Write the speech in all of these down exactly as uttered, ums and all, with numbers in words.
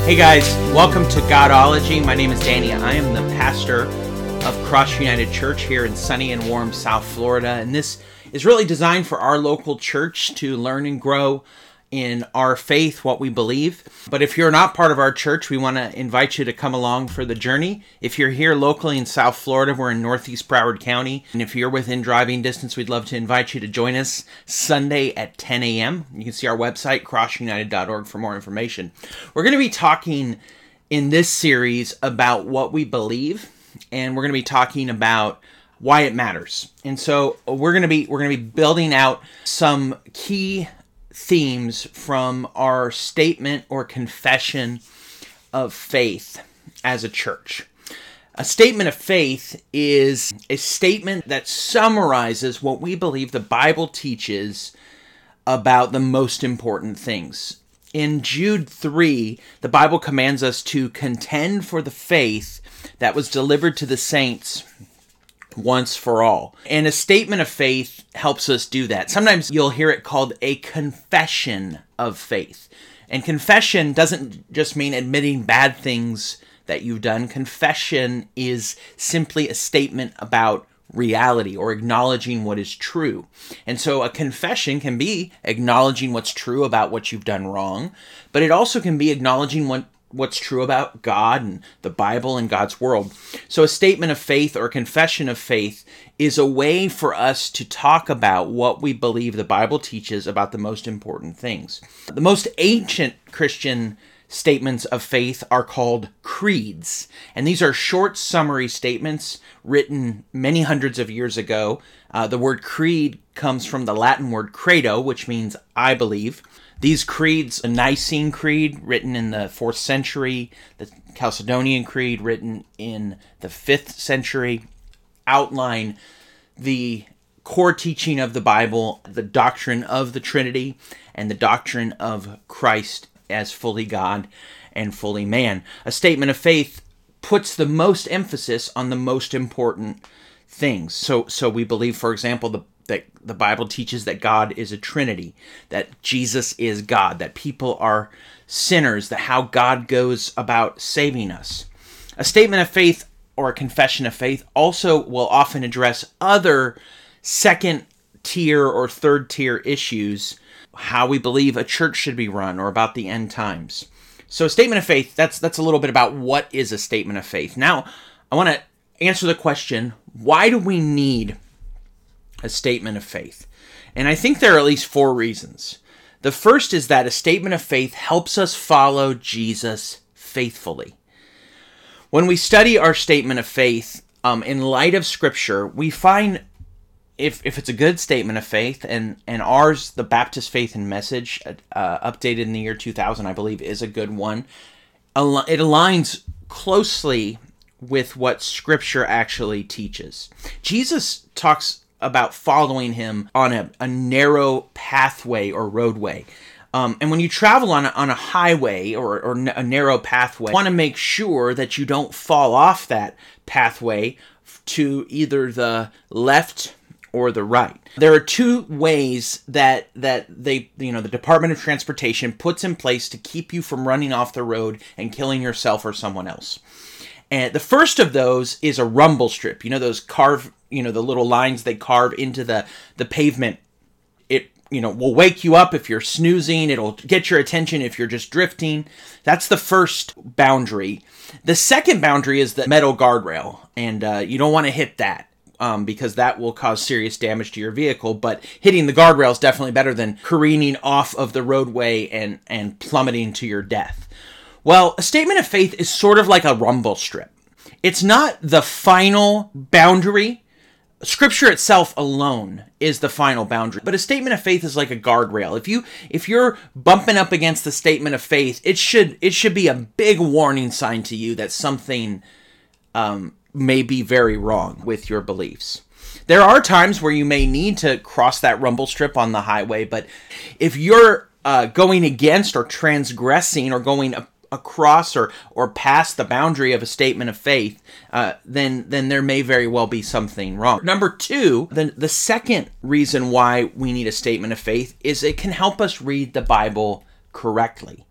Hey guys, welcome to Godology. My name is Danny. I am the pastor of Cross United Church here in sunny and warm South Florida, and this is really designed for our local church to learn and grow in our faith, what we believe. But if you're not part of our church, we want to invite you to come along for the journey. If you're here locally in South Florida, we're in Northeast Broward County, and if you're within driving distance, we'd love to invite you to join us Sunday at ten a.m. You can see our website, cross united dot org, for more information. We're going to be talking in this series about what we believe, and we're going to be talking about why it matters. And so we're going to be we're going to be building out some key themes from our statement or confession of faith as a church. A statement of faith is a statement that summarizes what we believe the Bible teaches about the most important things. In Jude three, the Bible commands us to contend for the faith that was delivered to the saints once for all. And a statement of faith helps us do that. Sometimes you'll hear it called a confession of faith. And confession doesn't just mean admitting bad things that you've done. Confession is simply a statement about reality or acknowledging what is true. And so a confession can be acknowledging what's true about what you've done wrong, but it also can be acknowledging what what's true about God and the Bible and God's world. So a statement of faith or confession of faith is a way for us to talk about what we believe the Bible teaches about the most important things. The most ancient Christian statements of faith are called creeds. And these are short summary statements written many hundreds of years ago. Uh, the word creed comes from the Latin word credo, which means I believe. These creeds, the Nicene Creed, written in the fourth century, the Chalcedonian Creed, written in the fifth century, outline the core teaching of the Bible, the doctrine of the Trinity, and the doctrine of Christ as fully God and fully man. A statement of faith puts the most emphasis on the most important things. So, so we believe, for example, the that the Bible teaches that God is a Trinity, that Jesus is God, that people are sinners, that how God goes about saving us. A statement of faith or a confession of faith also will often address other second tier or third tier issues, how we believe a church should be run or about the end times. So a statement of faith, that's that's a little bit about what is a statement of faith. Now, I want to answer the question, why do we need a statement of faith? And I think there are at least four reasons. The first is that a statement of faith helps us follow Jesus faithfully. When we study our statement of faith um, in light of Scripture, we find if if it's a good statement of faith, and, and ours, the Baptist Faith and Message, uh, updated in the year two thousand, I believe, is a good one. It aligns closely with what Scripture actually teaches. Jesus talks about following him on a, a narrow pathway or roadway. Um, and when you travel on a, on a highway or, or a narrow pathway, you want to make sure that you don't fall off that pathway to either the left or the right. There are two ways that that they, you know, the Department of Transportation puts in place to keep you from running off the road and killing yourself or someone else. And the first of those is a rumble strip. You know, those carve, you know, the little lines they carve into the, the pavement. It, you know, will wake you up if you're snoozing. It'll get your attention if you're just drifting. That's the first boundary. The second boundary is the metal guardrail. And uh, you don't want to hit that um, because that will cause serious damage to your vehicle. But hitting the guardrail is definitely better than careening off of the roadway and, and plummeting to your death. Well, a statement of faith is sort of like a rumble strip. It's not the final boundary. Scripture itself alone is the final boundary. But a statement of faith is like a guardrail. If you if you're bumping up against the statement of faith, it should it should be a big warning sign to you that something um, may be very wrong with your beliefs. There are times where you may need to cross that rumble strip on the highway, but if you're uh, going against or transgressing or going across or or past the boundary of a statement of faith, uh, then then there may very well be something wrong. Number two, the, the second reason why we need a statement of faith is it can help us read the Bible correctly.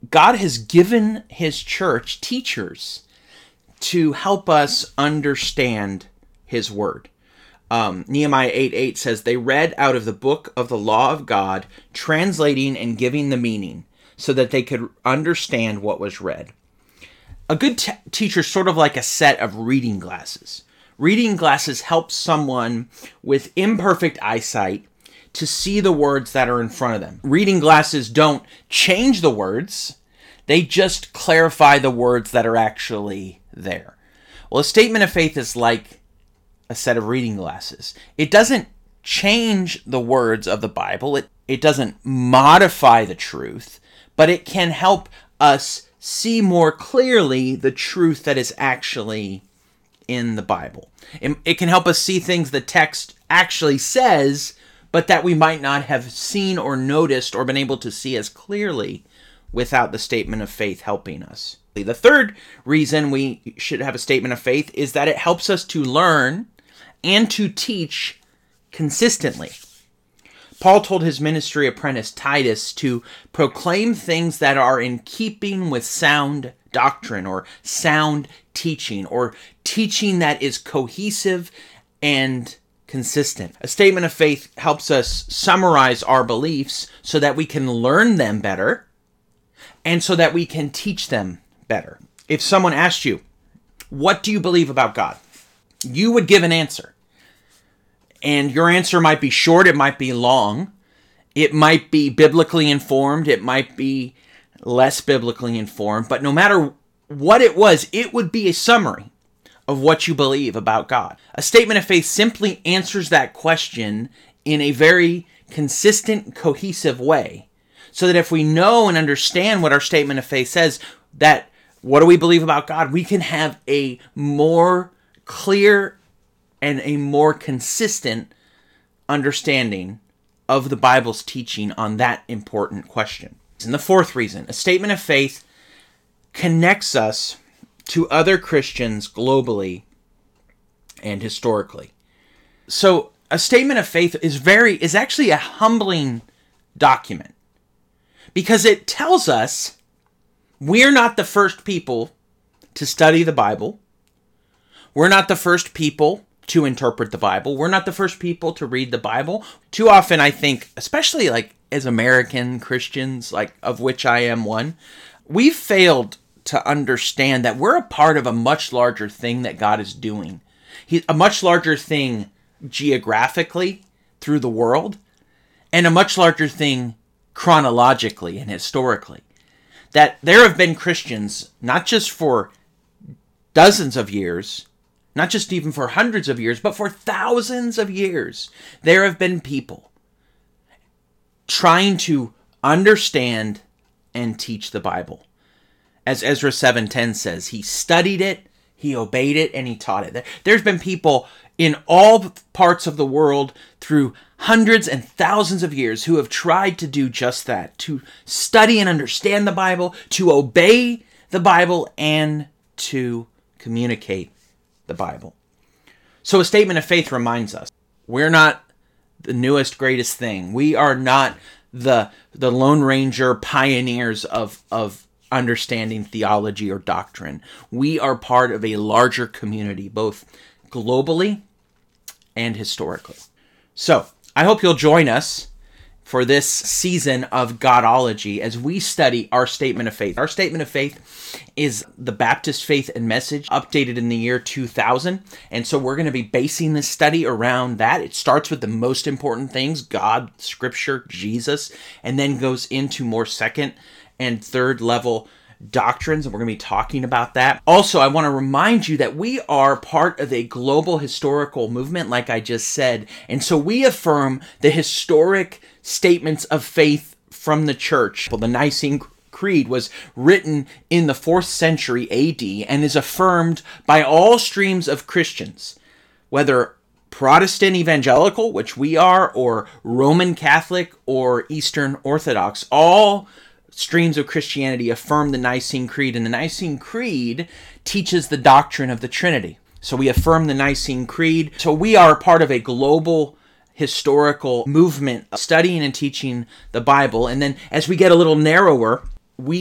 God has given his church teachers to help us understand his word. Um, Nehemiah eight eight says, they read out of the book of the law of God, translating and giving the meaning so that they could understand what was read. A good t- teacher is sort of like a set of reading glasses. Reading glasses help someone with imperfect eyesight to see the words that are in front of them. Reading glasses don't change the words. They just clarify the words that are actually there. Well, a statement of faith is like a set of reading glasses. It doesn't change the words of the Bible. It, it doesn't modify the truth, but it can help us see more clearly the truth that is actually in the Bible. It, it can help us see things the text actually says, but that we might not have seen or noticed or been able to see as clearly without the statement of faith helping us. The third reason we should have a statement of faith is that it helps us to learn and to teach consistently. Paul told his ministry apprentice Titus to proclaim things that are in keeping with sound doctrine or sound teaching or teaching that is cohesive and consistent. A statement of faith helps us summarize our beliefs so that we can learn them better and so that we can teach them better. If someone asked you, what do you believe about God? You would give an answer. And your answer might be short, it might be long, it might be biblically informed, it might be less biblically informed, but no matter what it was, it would be a summary of what you believe about God. A statement of faith simply answers that question in a very consistent, cohesive way, so that if we know and understand what our statement of faith says, that what do we believe about God, we can have a more clear and a more consistent understanding of the Bible's teaching on that important question. And the fourth reason, a statement of faith connects us to other Christians globally and historically. So a statement of faith is very is actually a humbling document because it tells us we're not the first people to study the Bible. We're not the first people to interpret the Bible. We're not the first people to read the Bible. Too often, I think, especially like as American Christians, like of which I am one, we've failed to understand that we're a part of a much larger thing that God is doing. He, a much larger thing geographically through the world, and a much larger thing chronologically and historically. That there have been Christians, not just for dozens of years, not just even for hundreds of years, but for thousands of years, there have been people trying to understand and teach the Bible. As Ezra seven ten says, he studied it, he obeyed it, and he taught it. There's been people in all parts of the world through hundreds and thousands of years who have tried to do just that, to study and understand the Bible, to obey the Bible, and to communicate the Bible. So a statement of faith reminds us, we're not the newest, greatest thing. We are not the the Lone Ranger pioneers of, of understanding theology or doctrine. We are part of a larger community, both globally and historically. So, I hope you'll join us for this season of Godology as we study our statement of faith. Our statement of faith is the Baptist Faith and Message, updated in the year two thousand. And so we're going to be basing this study around that. It starts with the most important things, God, Scripture, Jesus, and then goes into more second and third level doctrines, and we're going to be talking about that. Also, I want to remind you that we are part of a global historical movement, like I just said, and so we affirm the historic statements of faith from the church. Well, the Nicene Creed was written in the fourth century A D and is affirmed by all streams of Christians, whether Protestant evangelical, which we are, or Roman Catholic, or Eastern Orthodox. All streams of Christianity affirm the Nicene Creed, and the Nicene Creed teaches the doctrine of the Trinity. So we affirm the Nicene Creed. So we are part of a global historical movement studying and teaching the Bible. And then as we get a little narrower, we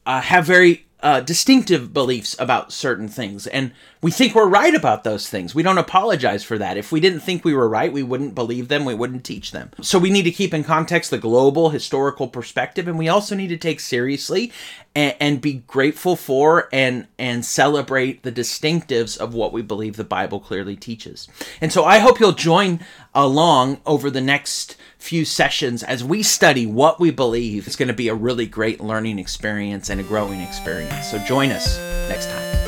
uh, have very uh, distinctive beliefs about certain things, and we think we're right about those things. We don't apologize for that. If we didn't think we were right, we wouldn't believe them, we wouldn't teach them. So we need to keep in context the global historical perspective, and we also need to take seriously and, and be grateful for and, and celebrate the distinctives of what we believe the Bible clearly teaches. And so I hope you'll join along over the next few sessions as we study what we believe. It's going to be a really great learning experience and a growing experience. So join us next time.